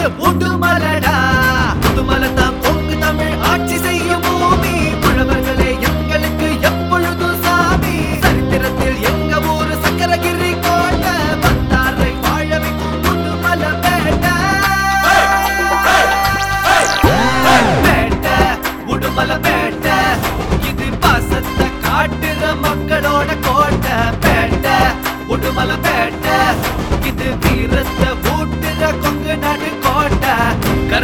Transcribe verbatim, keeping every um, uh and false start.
உடுமலடா உடுமலை தான் பொங்கு தமிழ் ஆட்சி செய்யும் பூமி புலவர்களே எங்களுக்கு எப்பொழுதும் சாமி சரித்திரத்தில் எங்க ஊரு சக்கரகிரி கோட்டை வந்தாரை வாழ வைக்கும் உடுமலை பேட்டை பேட்டை உடுமலை பேட்டை இது பாசத்தை காட்டுற மக்களோட கோட்டை பேட்டை உடுமலை பேட்டை இது வீரத்தை ஊட்டுற கொங்கு நாடு